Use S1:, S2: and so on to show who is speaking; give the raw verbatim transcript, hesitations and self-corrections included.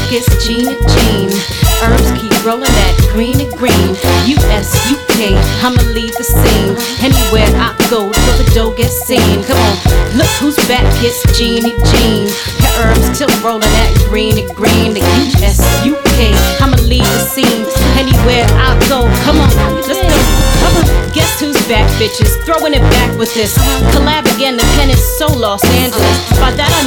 S1: it's Gina Jean. Herbs keep rolling that green and green. U S, U K, I'ma leave the scene. Anywhere I go, till the dough gets seen. Come on, look who's back, it's Gina Jean. Her herbs still rolling that green and green. The U S, U K, I'ma leave the scene. Anywhere I go, come on, let's go. Come on, guess who's back, bitches? Throwing it back with this collab again, the pen is so Los Angeles. By that I